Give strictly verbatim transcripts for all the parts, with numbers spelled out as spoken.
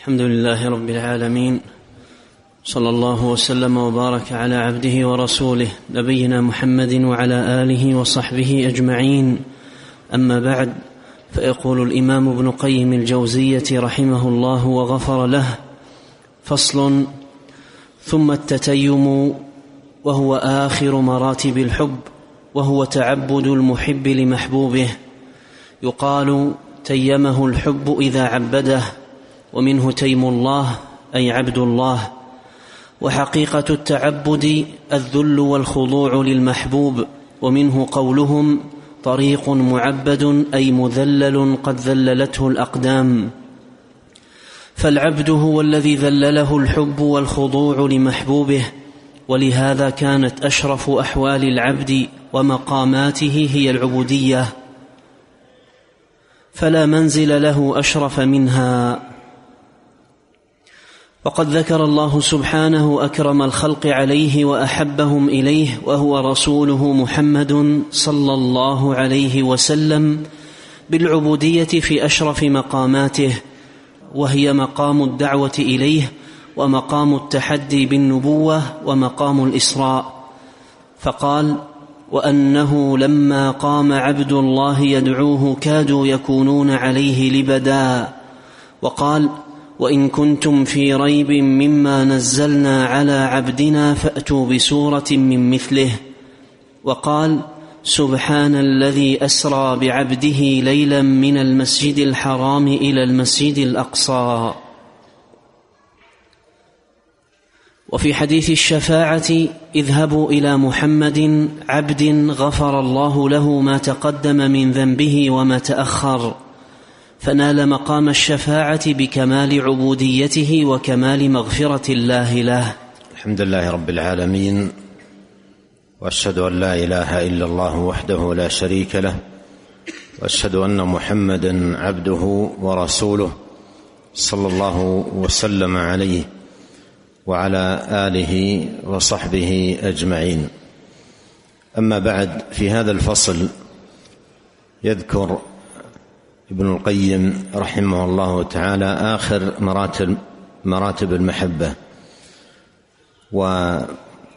الحمد لله رب العالمين، صلى الله وسلم وبارك على عبده ورسوله نبينا محمد وعلى آله وصحبه أجمعين. أما بعد، فيقول الإمام ابن قيم الجوزية رحمه الله وغفر له: فصل: ثم التتيم، وهو آخر مراتب الحب، وهو تعبد المحب لمحبوبه. يقال: تيمه الحب إذا عبده، ومنه تيم الله أي عبد الله. وحقيقة التعبد الذل والخضوع للمحبوب، ومنه قولهم: طريق معبد أي مذلل قد ذللته الأقدام. فالعبد هو الذي ذلله الحب والخضوع لمحبوبه، ولهذا كانت أشرف أحوال العبد ومقاماته هي العبودية، فلا منزل له أشرف منها. وقد ذكر الله سبحانه أكرم الخلق عليه وأحبهم إليه، وهو رسوله محمد صلى الله عليه وسلم، بالعبودية في أشرف مقاماته، وهي مقام الدعوة إليه، ومقام التحدي بالنبوة، ومقام الإسراء. فقال: وأنه لما قام عبد الله يدعوه كادوا يكونون عليه لبدا. وقال: وإن كنتم في ريب مما نزلنا على عبدنا فأتوا بسورة من مثله. وقال: سبحان الذي أسرى بعبده ليلا من المسجد الحرام إلى المسجد الأقصى. وفي حديث الشفاعة: اذهبوا إلى محمد عبد غفر الله له ما تقدم من ذنبه وما تأخر، فنال مقام الشفاعة بكمال عبوديته وكمال مغفرة الله له. الحمد لله رب العالمين، وأشهد أن لا إله إلا الله وحده لا شريك له، وأشهد أن محمدا عبده ورسوله صلى الله وسلم عليه وعلى آله وصحبه أجمعين. أما بعد، في هذا الفصل يذكر ابن القيم رحمه الله تعالى آخر مراتب مراتب المحبة، وذكر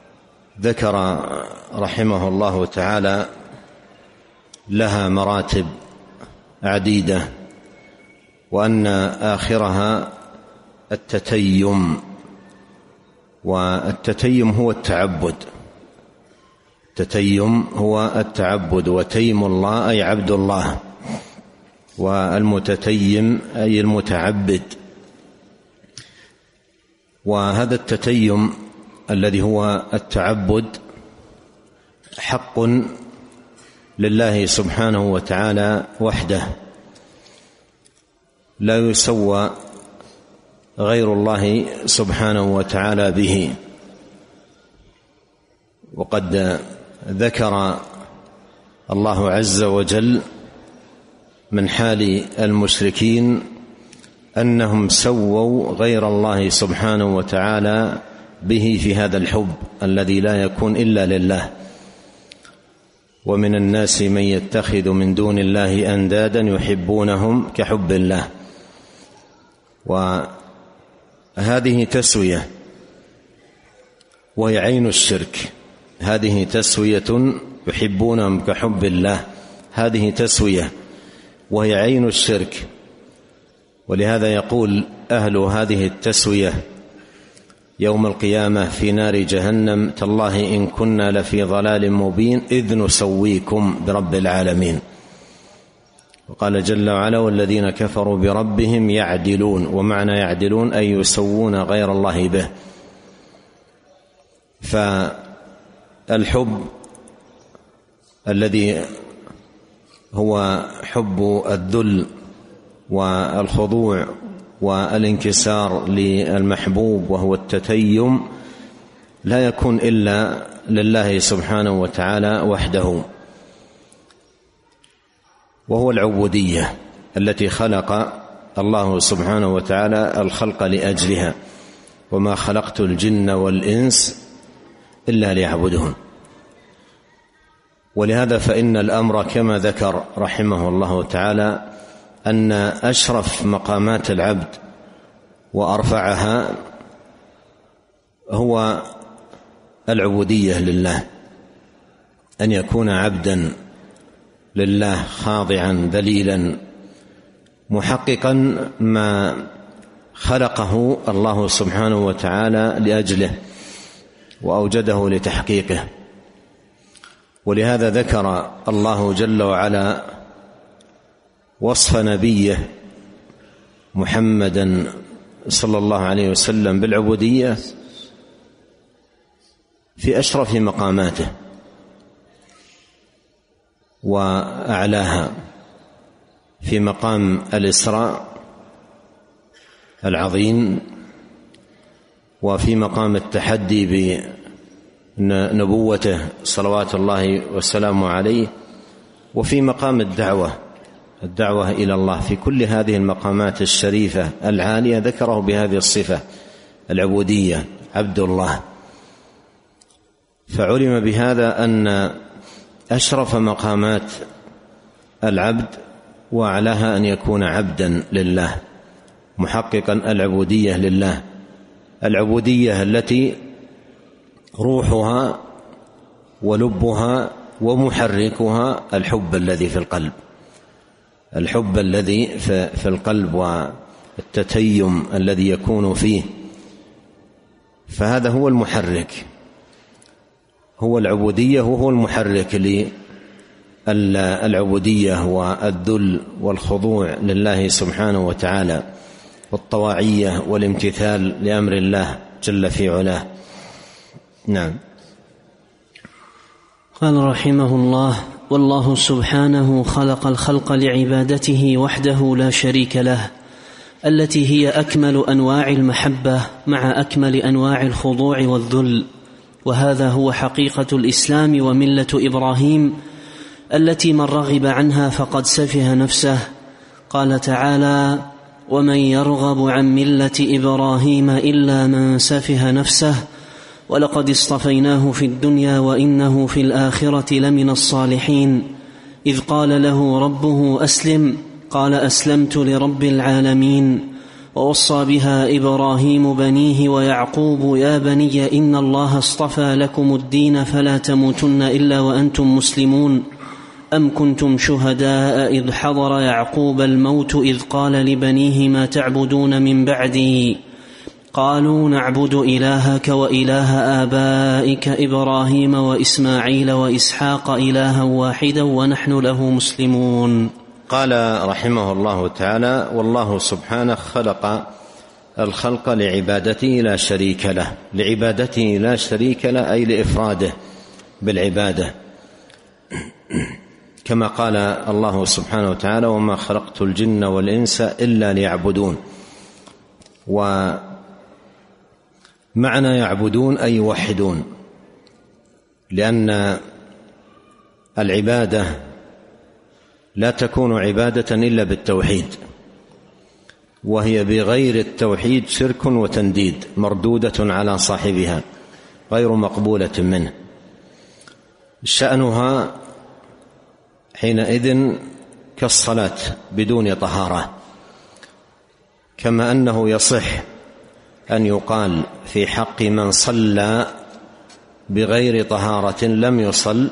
رحمه الله تعالى لها مراتب عديدة، وأن آخرها التتيم. والتتيم هو التعبد، التتيم هو التعبد، وتيم الله أي عبد الله، والمتتيم أي المتعبد. وهذا التتيم الذي هو التعبد حق لله سبحانه وتعالى وحده، لا يسوى غير الله سبحانه وتعالى به. وقد ذكر الله عز وجل من حال المشركين أنهم سووا غير الله سبحانه وتعالى به في هذا الحب الذي لا يكون إلا لله. ومن الناس من يتخذ من دون الله أندادا يحبونهم كحب الله. وهذه تسوية، وهي عين الشرك. هذه تسوية يحبونهم كحب الله، هذه تسوية وهي عين الشرك. ولهذا يقول أهل هذه التسوية يوم القيامة في نار جهنم: تالله إن كنا لفي ضلال مبين إذ نسويكم برب العالمين. وقال جل وعلا: والذين كفروا بربهم يعدلون. ومعنى يعدلون أي يسوون غير الله به. فالحب الذي هو حب الذل والخضوع والانكسار للمحبوب، وهو التتيم، لا يكون إلا لله سبحانه وتعالى وحده. وهو العبودية التي خلق الله سبحانه وتعالى الخلق لأجلها: وما خلقت الجن والإنس إلا ليعبدون. ولهذا فإن الأمر كما ذكر رحمه الله تعالى أن أشرف مقامات العبد وأرفعها هو العبودية لله، أن يكون عبدا لله خاضعا ذليلا محققا ما خلقه الله سبحانه وتعالى لأجله وأوجده لتحقيقه. ولهذا ذكر الله جل وعلا وصف نبيه محمدا صلى الله عليه وسلم بالعبودية في أشرف مقاماته وأعلاها، في مقام الإسراء العظيم، وفي مقام التحدي بنبوته صلوات الله وسلامه عليه، وفي مقام الدعوة الدعوة إلى الله. في كل هذه المقامات الشريفة العالية ذكره بهذه الصفة العبودية، عبد الله. فعلم بهذا أن أشرف مقامات العبد وأعلاها أن يكون عبدا لله محققا العبودية لله، العبودية التي روحها ولبها ومحركها الحب الذي في القلب، الحب الذي في القلب والتتيم الذي يكون فيه. فهذا هو المحرك، هو العبودية وهو المحرك للعبودية والذل والخضوع لله سبحانه وتعالى والطواعية والامتثال لأمر الله جل في علاه. نعم. قال رحمه الله: والله سبحانه خلق الخلق لعبادته وحده لا شريك له، التي هي أكمل أنواع المحبة مع أكمل أنواع الخضوع والذل، وهذا هو حقيقة الإسلام وملة إبراهيم التي من رغب عنها فقد سفه نفسه. قال تعالى: ومن يرغب عن ملة إبراهيم إلا من سفه نفسه ولقد اصطفيناه في الدنيا وإنه في الآخرة لمن الصالحين. إذ قال له ربه أسلم قال أسلمت لرب العالمين. ووصى بها إبراهيم بنيه ويعقوب: يا بني إن الله اصطفى لكم الدين فلا تموتن إلا وأنتم مسلمون. أم كنتم شهداء إذ حضر يعقوب الموت إذ قال لبنيه ما تعبدون من بعدي قالوا نعبد إلهك وإله آبائك إبراهيم وإسماعيل وإسحاق إلها واحدا ونحن له مسلمون. قال رحمه الله تعالى: والله سبحانه خلق الخلق لعبادته لا شريك له، لعبادته لا شريك له أي لإفراده بالعبادة، كما قال الله سبحانه وتعالى: وما خلقت الجن والإنس إلا ليعبدون. ومعنى يعبدون أي يوحدون، لأن العبادة لا تكون عبادة إلا بالتوحيد، وهي بغير التوحيد شرك وتنديد مردودة على صاحبها غير مقبولة منه. شأنها حينئذ كالصلاة بدون طهارة، كما أنه يصح أن يقال في حق من صلى بغير طهارة لم يصل،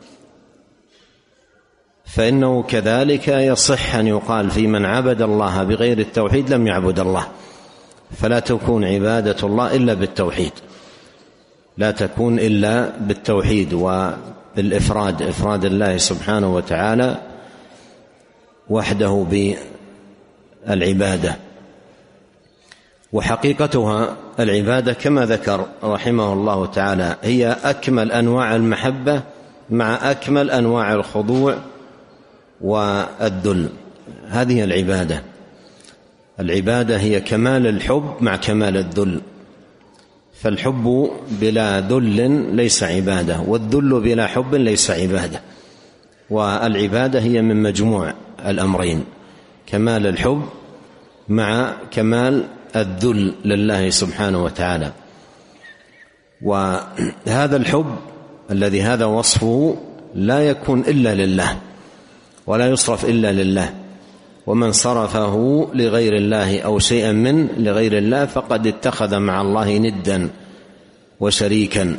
فإنه كذلك يصح أن يقال في من عبد الله بغير التوحيد لم يعبد الله. فلا تكون عبادة الله إلا بالتوحيد، لا تكون إلا بالتوحيد وبالإفراد، إفراد الله سبحانه وتعالى وحده بالعبادة. وحقيقتها العبادة كما ذكر رحمه الله تعالى هي أكمل أنواع المحبة مع أكمل أنواع الخضوع والذل. هذه العبادة، العبادة هي كمال الحب مع كمال الذل، فالحب بلا ذل ليس عبادة، والذل بلا حب ليس عبادة. والعبادة هي من مجموع الأمرين، كمال الحب مع كمال الذل لله سبحانه وتعالى. وهذا الحب الذي هذا وصفه لا يكون إلا لله ولا يصرف إلا لله، ومن صرفه لغير الله أو شيئا من لغير الله فقد اتخذ مع الله ندا وشريكا.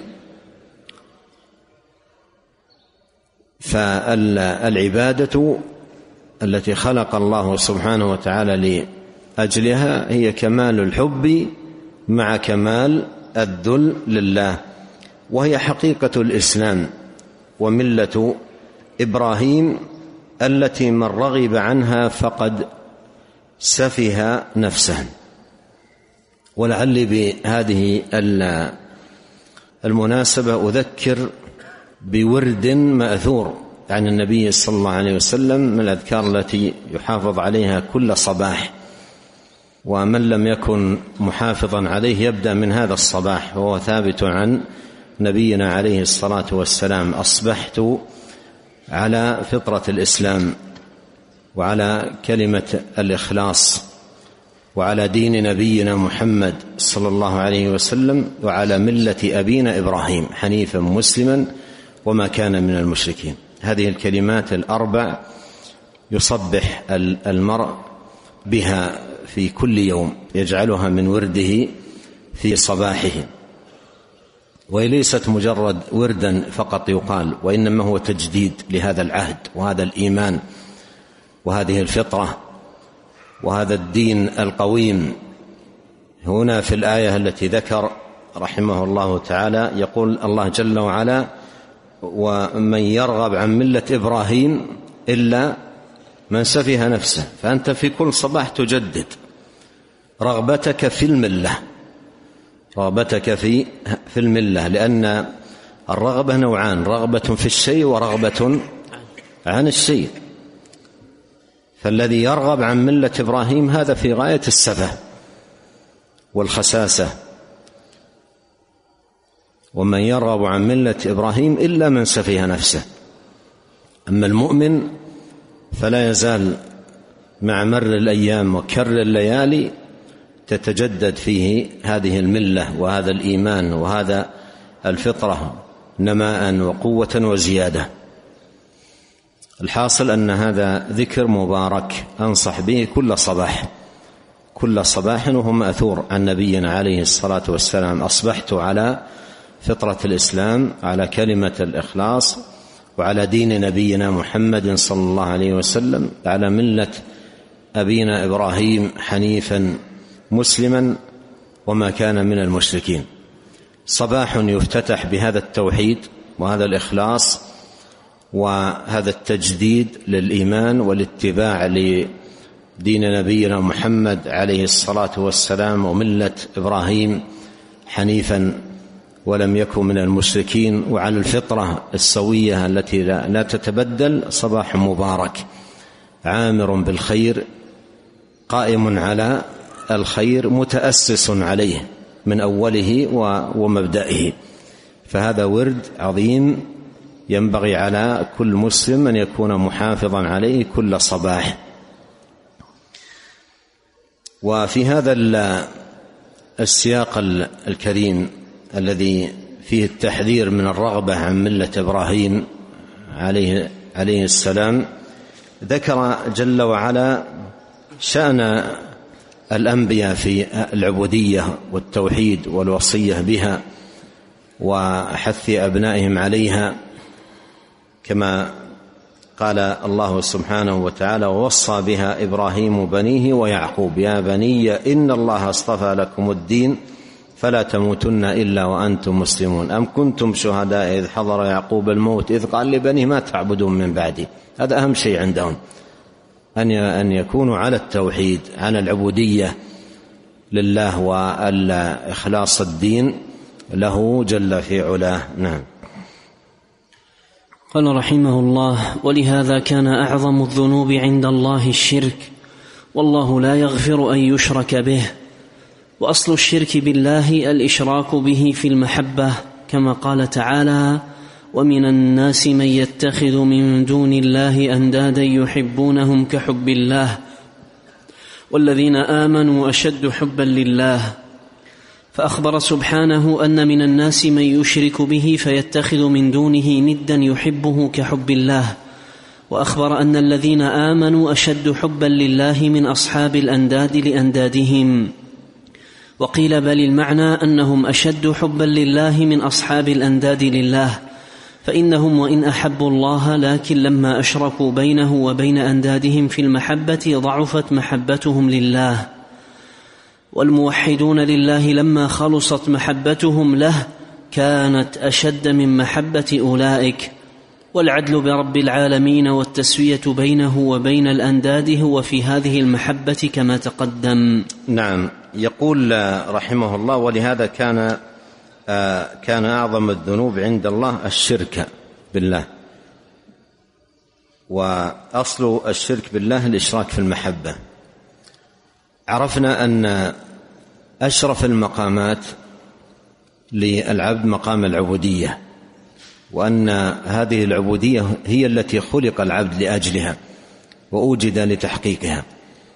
فالعبادة التي خلق الله سبحانه وتعالى لأجلها هي كمال الحب مع كمال الذل لله، وهي حقيقة الإسلام وملة إبراهيم التي من رغب عنها فقد سفه نفسه. ولعلي بهذه المناسبة أذكر بورد مأثور عن النبي صلى الله عليه وسلم من الأذكار التي يحافظ عليها كل صباح، ومن لم يكن محافظا عليه يبدأ من هذا الصباح، وهو ثابت عن نبينا عليه الصلاة والسلام: أصبحت على فطرة الإسلام وعلى كلمة الإخلاص وعلى دين نبينا محمد صلى الله عليه وسلم وعلى ملة أبينا إبراهيم حنيفا مسلما وما كان من المشركين. هذه الكلمات الأربع يصبح المرء بها في كل يوم، يجعلها من ورده في صباحه، وهي ليست مجرد وردا فقط يقال، وإنما هو تجديد لهذا العهد وهذا الإيمان وهذه الفطرة وهذا الدين القويم. هنا في الآية التي ذكر رحمه الله تعالى يقول الله جل وعلا: ومن يرغب عن ملة إبراهيم إلا من سفه نفسه. فأنت في كل صباح تجدد رغبتك في الملة، رغبتك في في الملة، لأن الرغبة نوعان: رغبة في الشيء ورغبة عن الشيء. فالذي يرغب عن ملة إبراهيم هذا في غاية السفه والخساسة. ومن يرغب عن ملة إبراهيم إلا من سفه نفسه. أما المؤمن فلا يزال مع مر الأيام وكر الليالي تتجدد فيه هذه الملة وهذا الإيمان وهذا الفطرة نماء وقوة وزيادة. الحاصل أن هذا ذكر مبارك أنصح به كل صباح، كل صباح، وهو مأثور عن نبينا عليه الصلاة والسلام: أصبحت على فطرة الإسلام، على كلمة الإخلاص، وعلى دين نبينا محمد صلى الله عليه وسلم، على ملة أبينا إبراهيم حنيفا مسلما وما كان من المشركين. صباح يفتتح بهذا التوحيد وهذا الإخلاص وهذا التجديد للإيمان والاتباع لدين نبينا محمد عليه الصلاة والسلام وملة إبراهيم حنيفا ولم يكن من المشركين، وعلى الفطرة السوية التي لا تتبدل. صباح مبارك عامر بالخير، قائم على الخير، متأسس عليه من أوله ومبدئه. فهذا ورد عظيم ينبغي على كل مسلم أن يكون محافظا عليه كل صباح. وفي هذا السياق الكريم الذي فيه التحذير من الرغبة عن ملة إبراهيم عليه, عليه السلام، ذكر جل وعلا شأن الأنبياء في العبودية والتوحيد والوصية بها وحث أبنائهم عليها، كما قال الله سبحانه وتعالى: ووصى بها إبراهيم بنيه ويعقوب يا بني إن الله اصطفى لكم الدين فلا تموتن إلا وأنتم مسلمون أم كنتم شهداء إذ حضر يعقوب الموت إذ قال لبنيه ما تعبدون من بعدي. هذا أهم شيء عندهم، أن يكونوا على التوحيد، على العبودية لله والإخلاص الدين له جل في علاه. نعم. قال رحمه الله: ولهذا كان أعظم الذنوب عند الله الشرك، والله لا يغفر أن يشرك به. وأصل الشرك بالله الإشراك به في المحبة، كما قال تعالى: ومن الناس من يتخذ من دون الله أندادا يحبونهم كحب الله والذين آمنوا أشد حبا لله. فأخبر سبحانه أن من الناس من يشرك به فيتخذ من دونه ندا يحبه كحب الله، وأخبر أن الذين آمنوا أشد حبا لله من أصحاب الأنداد لأندادهم. وقيل بل المعنى أنهم أشد حبا لله من أصحاب الأنداد لله، فإنهم وإن أحبوا الله لكن لما أشركوا بينه وبين أندادهم في المحبة ضعفت محبتهم لله. والموحدون لله لما خلصت محبتهم له كانت أشد من محبة أولئك. والعدل برب العالمين والتسوية بينه وبين الأنداد هو في هذه المحبة كما تقدم. نعم. يقول رحمه الله: ولهذا كان آه كان أعظم الذنوب عند الله الشرك بالله. وأصل الشرك بالله الإشراك في المحبة. عرفنا أن أشرف المقامات للعبد مقام العبودية، وأن هذه العبودية هي التي خلق العبد لأجلها وأوجد لتحقيقها.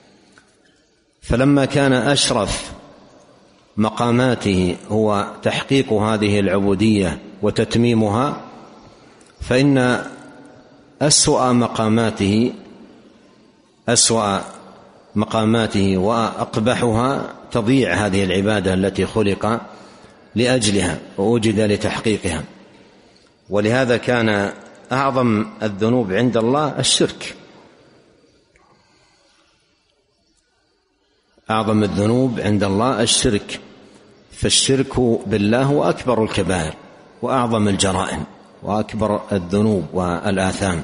فلما كان أشرف مقاماته هو تحقيق هذه العبودية وتتميمها، فإن أسوأ مقاماته أسوأ مقاماته وأقبحها تضيع هذه العبادة التي خلق لأجلها ووجد لتحقيقها. ولهذا كان أعظم الذنوب عند الله الشرك. أعظم الذنوب عند الله الشرك، فالشرك بالله هو أكبر الكبائر وأعظم الجرائم وأكبر الذنوب والآثام،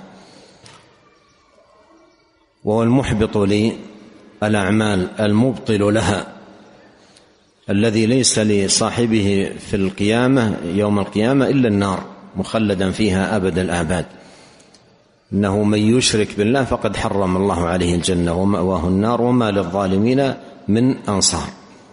وهو المحبط للأعمال المبطل لها، الذي ليس لصاحبه في القيامة يوم القيامة إلا النار مخلدا فيها أبد الآباد. إنه من يشرك بالله فقد حرم الله عليه الجنة ومأواه النار وما للظالمين من أنصار.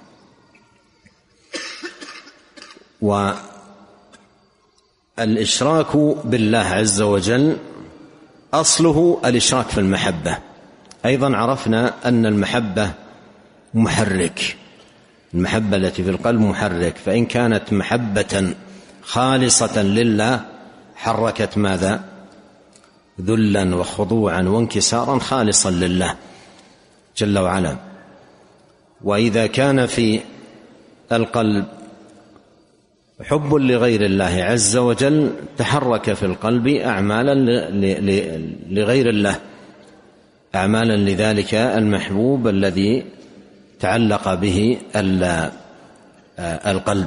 والإشراك بالله عز وجل أصله الإشراك في المحبة. أيضا عرفنا أن المحبة محرك، المحبة التي في القلب محرك، فإن كانت محبة خالصة لله حركت ماذا؟ ذلا وخضوعا وانكسارا خالصا لله جل وعلا. وإذا كان في القلب حب لغير الله عز وجل تحرك في القلب أعمالا لغير الله، أعمالا لذلك المحبوب الذي تعلق به القلب.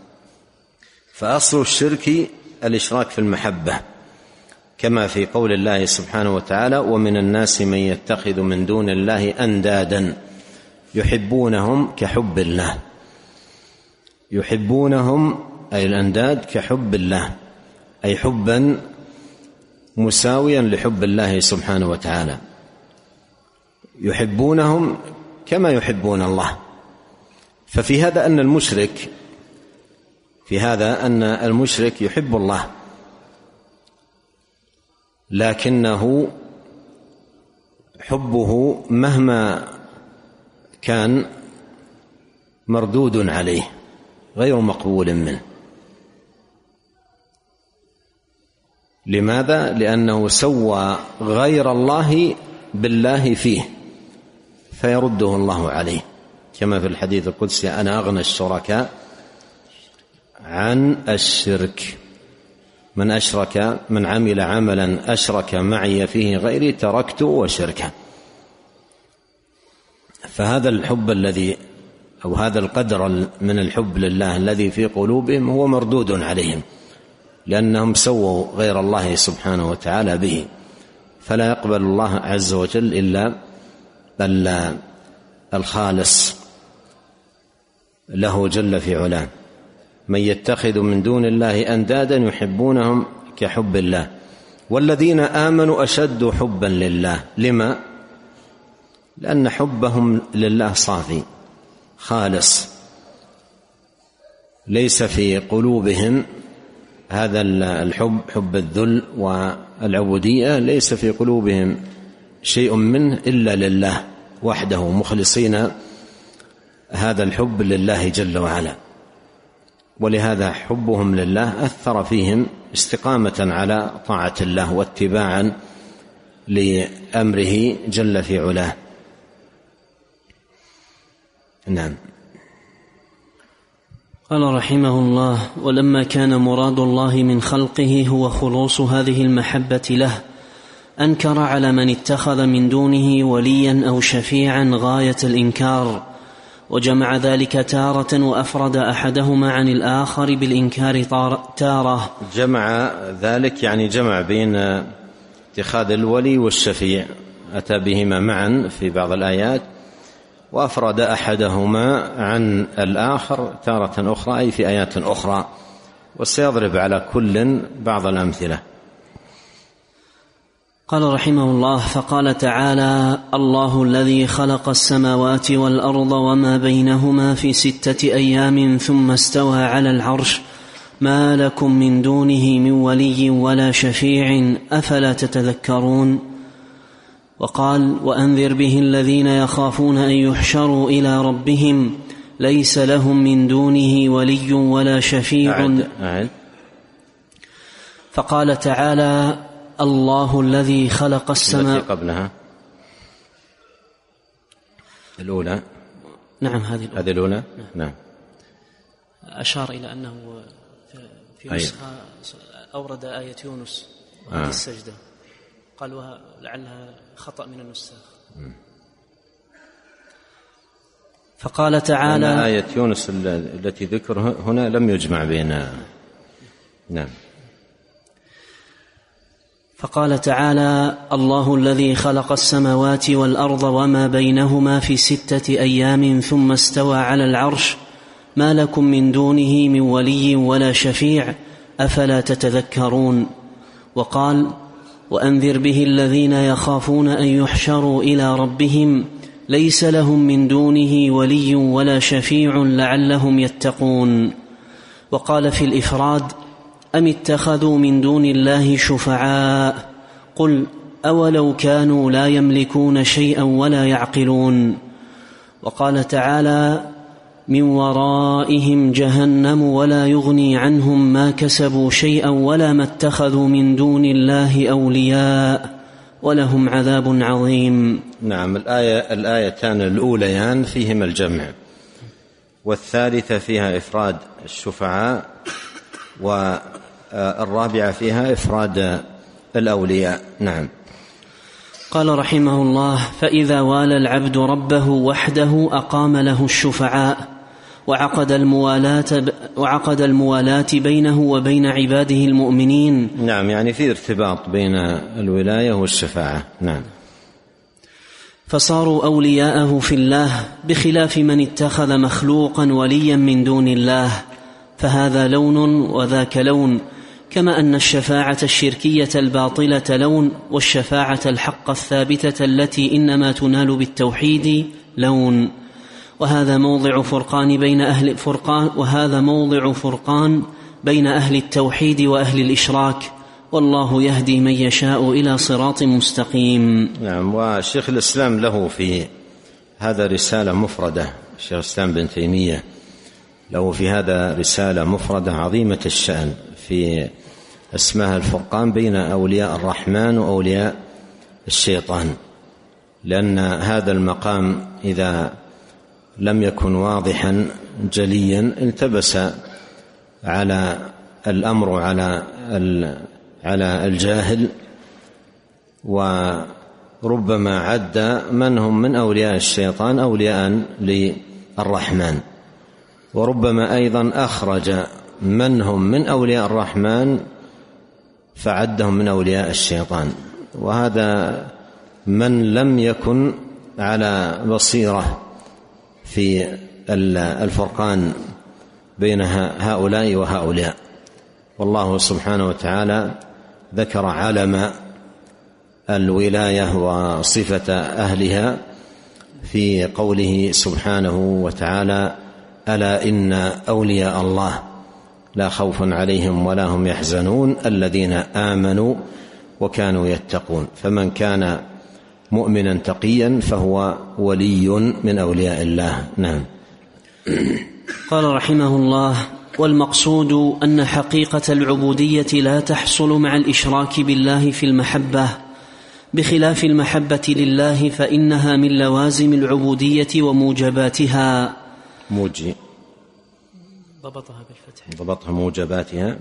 فأصل الشرك الإشراك في المحبة، كما في قول الله سبحانه وتعالى: ومن الناس من يتخذ من دون الله أندادا يحبونهم كحب الله. يحبونهم أي الأنداد كحب الله، أي حبا مساويا لحب الله سبحانه وتعالى. يحبونهم كما يحبون الله. ففي هذا أن المشرك في هذا أن المشرك يحب الله، لكنه حبه مهما كان مردود عليه غير مقبول منه. لماذا؟ لأنه سوى غير الله بالله فيه فيرده الله عليه، كما في الحديث القدسي: أنا أغنى الشركاء عن الشرك، من أشرك من عمل عملا أشرك معي فيه غيري تركته وشركه. فهذا الحب الذي أو هذا القدر من الحب لله الذي في قلوبهم هو مردود عليهم، لأنهم سووا غير الله سبحانه وتعالى به، فلا يقبل الله عز وجل إلا الخالص له جل في علاه. من يتخذ من دون الله أندادا يحبونهم كحب الله والذين آمنوا أشد حبا لله. لما؟ لأن حبهم لله صافي خالص، ليس في قلوبهم هذا الحب، حب الذل والعبودية، ليس في قلوبهم شيء منه إلا لله وحده، مخلصين هذا الحب لله جل وعلا. ولهذا حبهم لله أثر فيهم استقامة على طاعة الله واتباعا لأمره جل في علاه. نعم. قال رحمه الله: ولما كان مراد الله من خلقه هو خلوص هذه المحبة له، أنكر على من اتخذ من دونه وليا أو شفيعا غاية الإنكار، وجمع ذلك تارة وأفرد أحدهما عن الآخر بالإنكار تارة. جمع ذلك يعني جمع بين اتخاذ الولي والشفيع، أتى بهما معا في بعض الآيات، وأفرد أحدهما عن الآخر تارة أخرى، أي في آيات أخرى، وسيضرب على كل بعض الأمثلة. قال رحمه الله: فقال تعالى: الله الذي خلق السماوات والأرض وما بينهما في ستة أيام ثم استوى على العرش ما لكم من دونه من ولي ولا شفيع أفلا تتذكرون. وقال: وأنذر به الذين يخافون أن يحشروا إلى ربهم ليس لهم من دونه ولي ولا شفيع. أعد. أعد. فقال تعالى: الله الذي خلق السماء. التي قبلها الأولى. نعم هذه الأولى. هذه الأولى. نعم. نعم. أشار إلى أنه في نسخة أورد آية يونس وهذه آه. السجدة، قال لعلها خطأ من النساخ. فقال تعالى: آية يونس التي ذكر هنا لم يجمع بينها. نعم. فقال تعالى: الله الذي خلق السماوات والأرض وما بينهما في ستة أيام ثم استوى على العرش ما لكم من دونه من ولي ولا شفيع أفلا تتذكرون. وقال: وأنذر به الذين يخافون أن يحشروا إلى ربهم ليس لهم من دونه ولي ولا شفيع لعلهم يتقون. وقال في الإفراد: أم اتخذوا من دون الله شفعاء قل أولو كانوا لا يملكون شيئا ولا يعقلون. وقال تعالى: من ورائهم جهنم ولا يغني عنهم ما كسبوا شيئا ولا ما اتخذوا من دون الله أولياء ولهم عذاب عظيم. نعم. الآية الآيتان الأوليان فيهما الجمع، والثالثة فيها إفراد الشفعاء، والرابعة فيها إفراد الأولياء. نعم. قال رحمه الله: فإذا والى العبد ربه وحده أقام له الشفعاء وعقد الموالاة, وعقد الموالاة بينه وبين عباده المؤمنين. نعم، يعني في ارتباط بين الولاية والشفاعة. نعم. فصاروا أولياءه في الله بخلاف من اتخذ مخلوقا وليا من دون الله، فهذا لون وذاك لون، كما أن الشفاعة الشركية الباطلة لون، والشفاعة الحق الثابتة التي إنما تنال بالتوحيد لون. وهذا موضع فرقان بين أهل فرقان وهذا موضع فرقان بين أهل التوحيد وأهل الإشراك، والله يهدي من يشاء إلى صراط مستقيم. نعم. وشيخ الإسلام له في هذا رسالة مفردة، شيخ الإسلام بن تيمية له في هذا رسالة مفردة عظيمة الشأن في اسمها الفرقان بين أولياء الرحمن وأولياء الشيطان، لأن هذا المقام إذا لم يكن واضحا جليا التبس على الأمر على على الجاهل، وربما عد من هم من أولياء الشيطان أولياء للرحمن، وربما أيضا أخرج من هم من أولياء الرحمن فعدهم من أولياء الشيطان. وهذا من لم يكن على بصيرة في الفرقان بين هؤلاء وهؤلاء. والله سبحانه وتعالى ذكر علم الولاية وصفة أهلها في قوله سبحانه وتعالى: ألا إن أولياء الله لا خوف عليهم ولا هم يحزنون الذين آمنوا وكانوا يتقون. فمن كان مؤمنا تقيا فهو ولي من أولياء الله. نعم. قال رحمه الله: والمقصود أن حقيقة العبودية لا تحصل مع الإشراك بالله في المحبة، بخلاف المحبة لله فإنها من لوازم العبودية وموجباتها. موجي ضبطها بالفتح. ضبطها موجباتها. نعم.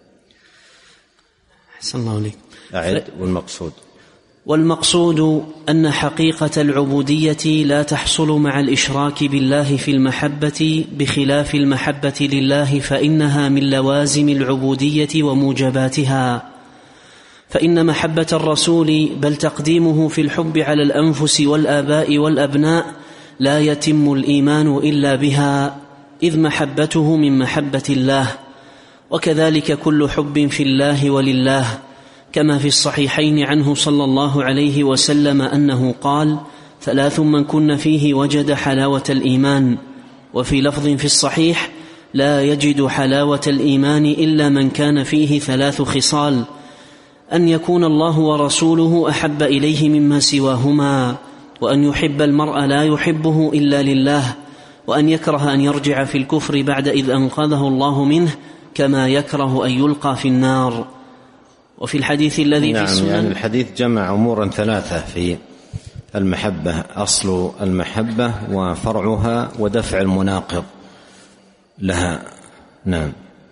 أحسن الله عليك. أعد. والمقصود والمقصود أن حقيقة العبودية لا تحصل مع الإشراك بالله في المحبة بخلاف المحبة لله فإنها من لوازم العبودية وموجباتها. فإن محبة الرسول بل تقديمه في الحب على الأنفس والآباء والأبناء لا يتم الإيمان إلا بها، إذ محبته من محبة الله، وكذلك كل حب في الله ولله، كما في الصحيحين عنه صلى الله عليه وسلم أنه قال: ثلاث من كن فيه وجد حلاوة الإيمان. وفي لفظ في الصحيح: لا يجد حلاوة الإيمان إلا من كان فيه ثلاث خصال: أن يكون الله ورسوله أحب إليه مما سواهما، وأن يحب المرء لا يحبه إلا لله، وأن يكره أن يرجع في الكفر بعد إذ أنقذه الله منه، كما يكره أن يلقى في النار. وفي الحديث الذي نعم في السنن يعني الحديث جمع أمورا ثلاثة في المحبة: أصل المحبة وفرعها ودفع المناقض لها. نعم.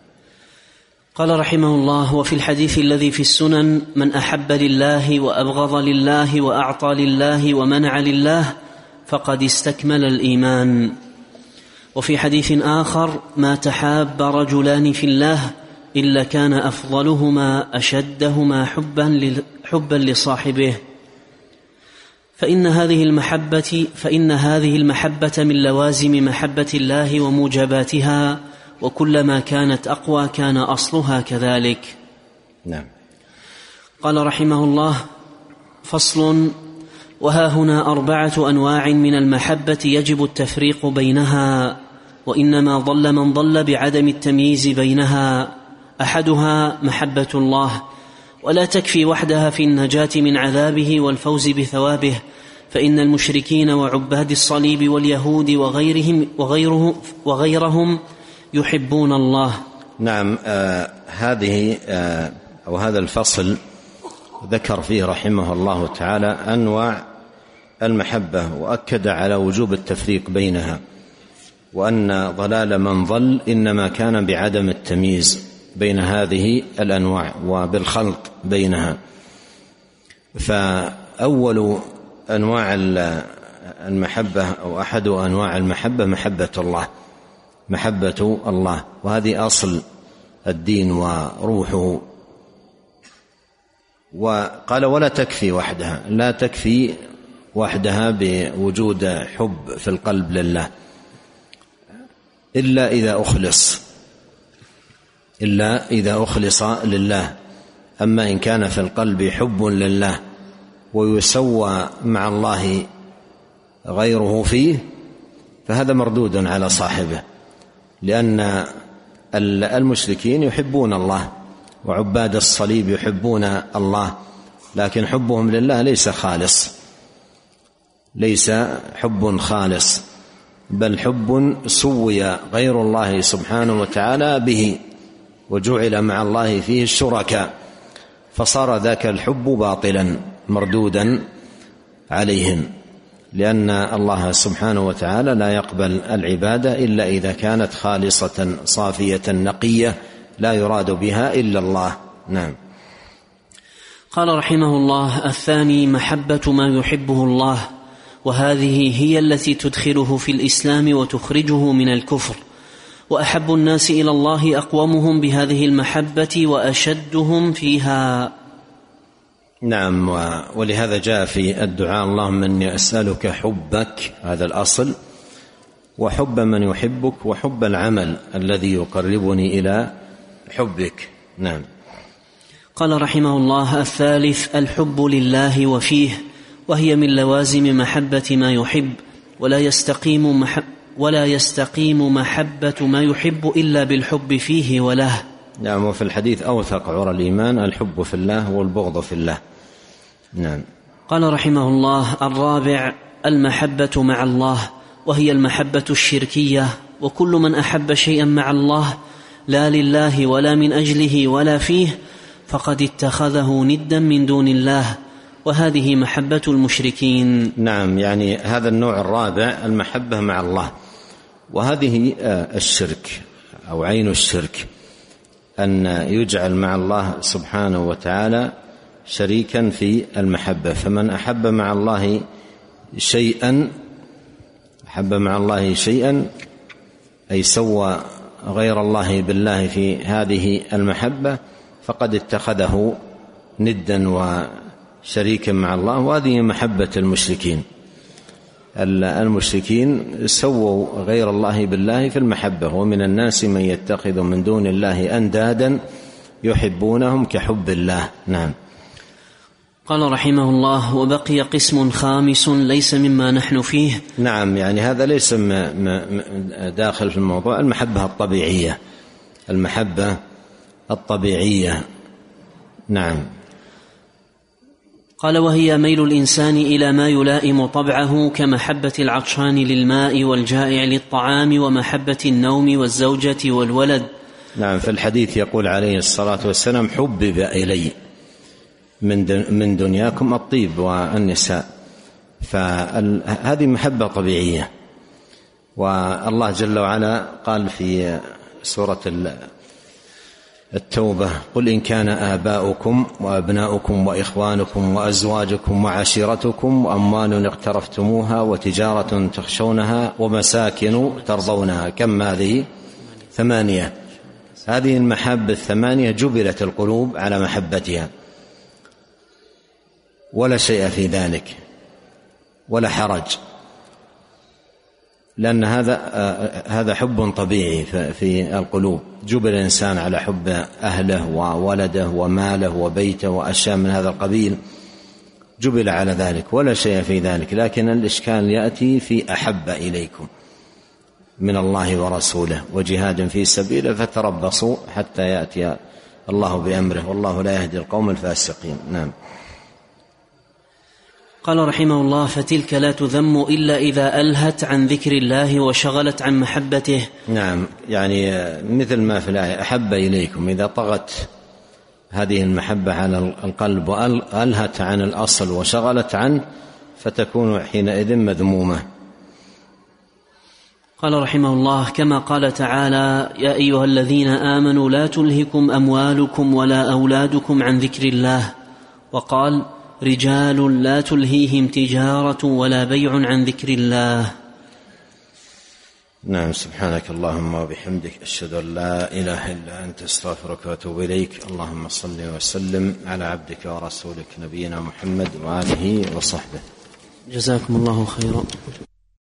قال رحمه الله: وفي الحديث الذي في السنن: من أحب لله وأبغض لله وأعطى لله ومنع لله فقد استكمل الإيمان. وفي حديث آخر: ما تحاب رجلان في الله إلا كان أفضلهما أشدهما حبا حبا لصاحبه. فإن هذه المحبة فإن هذه المحبة من لوازم محبة الله وموجباتها، وكلما كانت أقوى كان أصلها كذلك. نعم. قال رحمه الله: فصل. وها هنا أربعة أنواع من المحبة يجب التفريق بينها، وإنما ضل من ضل بعدم التمييز بينها. أحدها محبة الله، ولا تكفي وحدها في النجاة من عذابه والفوز بثوابه، فإن المشركين وعباد الصليب واليهود وغيرهم, وغيره وغيرهم يحبون الله. نعم. آه هذه آه أو هذا الفصل ذكر فيه رحمه الله تعالى أنواع المحبة، وأكد على وجوب التفريق بينها، وأن ضلال من ضل إنما كان بعدم التمييز بين هذه الأنواع وبالخلط بينها. فأول أنواع المحبة أو أحد أنواع المحبة محبة الله، محبة الله، وهذه أصل الدين وروحه. وقال: ولا تكفي وحدها، لا تكفي وحدها بوجود حب في القلب لله إلا إذا أخلص إلا إذا أخلص لله. أما إن كان في القلب حب لله ويسوى مع الله غيره فيه فهذا مردود على صاحبه، لأن المشركين يحبون الله وعباد الصليب يحبون الله، لكن حبهم لله ليس خالص، ليس حب خالص، بل حب سوي غير الله سبحانه وتعالى به، وجعل مع الله فيه الشركاء، فصار ذاك الحب باطلا مردودا عليهم، لأن الله سبحانه وتعالى لا يقبل العبادة إلا إذا كانت خالصة صافية نقية لا يراد بها إلا الله. نعم. قال رحمه الله: الثاني محبة ما يحبه الله، وهذه هي التي تدخله في الإسلام وتخرجه من الكفر، وأحب الناس إلى الله أقومهم بهذه المحبة وأشدهم فيها. نعم. ولهذا جاء في الدعاء: اللهم إني أسألك حبك، هذا الأصل، وحب من يحبك، وحب العمل الذي يقربني إلى حبك. نعم. قال رحمه الله: الثالث الحب لله وفيه، وهي من لوازم محبة ما يحب، ولا يستقيم محب ولا يستقيم محبة ما يحب إلا بالحب فيه وله. نعم. وفي الحديث: أوثق عرى الإيمان الحب في الله والبغض في الله. نعم. قال رحمه الله: الرابع المحبة مع الله، وهي المحبة الشركية، وكل من أحب شيئا مع الله لا لله ولا من أجله ولا فيه فقد اتخذه ندا من دون الله، وهذه محبة المشركين. نعم، يعني هذا النوع الرابع المحبة مع الله، وهذه الشرك أو عين الشرك، أن يجعل مع الله سبحانه وتعالى شريكا في المحبة. فمن أحب مع الله شيئا أحب مع الله شيئا أي سوى غير الله بالله في هذه المحبة فقد اتخذه ندا وشريكا مع الله، وهذه محبة المشركين. المشركين سووا غير الله بالله في المحبة، ومن الناس من يتخذ من دون الله أندادا يحبونهم كحب الله. نعم. قال رحمه الله: وبقي قسم خامس ليس مما نحن فيه. نعم، يعني هذا ليس داخل في الموضوع، المحبة الطبيعية، المحبة الطبيعية. نعم. قال: وهي ميل الإنسان إلى ما يلائم طبعه كمحبة العطشان للماء والجائع للطعام ومحبة النوم والزوجة والولد. نعم، في الحديث يقول عليه الصلاة والسلام: حبب إلي من دنياكم الطيب والنساء. فهذه محبة طبيعية. والله جل وعلا قال في سورة التوبة: قل إن كان آباؤكم وأبناؤكم وإخوانكم وأزواجكم وعشيرتكم وأموال اقترفتموها وتجارة تخشونها ومساكن ترضونها. كم هذه؟ ثمانية. هذه المحبة الثمانية جبلت القلوب على محبتها، ولا شيء في ذلك ولا حرج، لأن هذا هذا حب طبيعي في القلوب. جبل الإنسان على حب أهله وولده وماله وبيته وأشياء من هذا القبيل، جبل على ذلك، ولا شيء في ذلك. لكن الإشكال يأتي في أحب إليكم من الله ورسوله وجهاد في سبيله فتربصوا حتى يأتي الله بأمره، والله لا يهدي القوم الفاسقين. نعم. قال رحمه الله: فتلك لا تذم إلا إذا ألهت عن ذكر الله وشغلت عن محبته. نعم، يعني مثل ما في الآية: أحب إليكم، إذا طغت هذه المحبة على القلب وألهت عن الأصل وشغلت عنه فتكون حينئذ مذمومة. قال رحمه الله: كما قال تعالى: يا أيها الذين آمنوا لا تلهكم أموالكم ولا أولادكم عن ذكر الله. وقال: رجال لا تلهيهم تجارة ولا بيع عن ذكر الله. نعم. سبحانك اللهم وبحمدك، أشهد أن لا إله إلا أنت، استغفرك وأتوب إليك. اللهم صل وسلم على عبدك ورسولك نبينا محمد وآله وصحبه. جزاكم الله خيرا.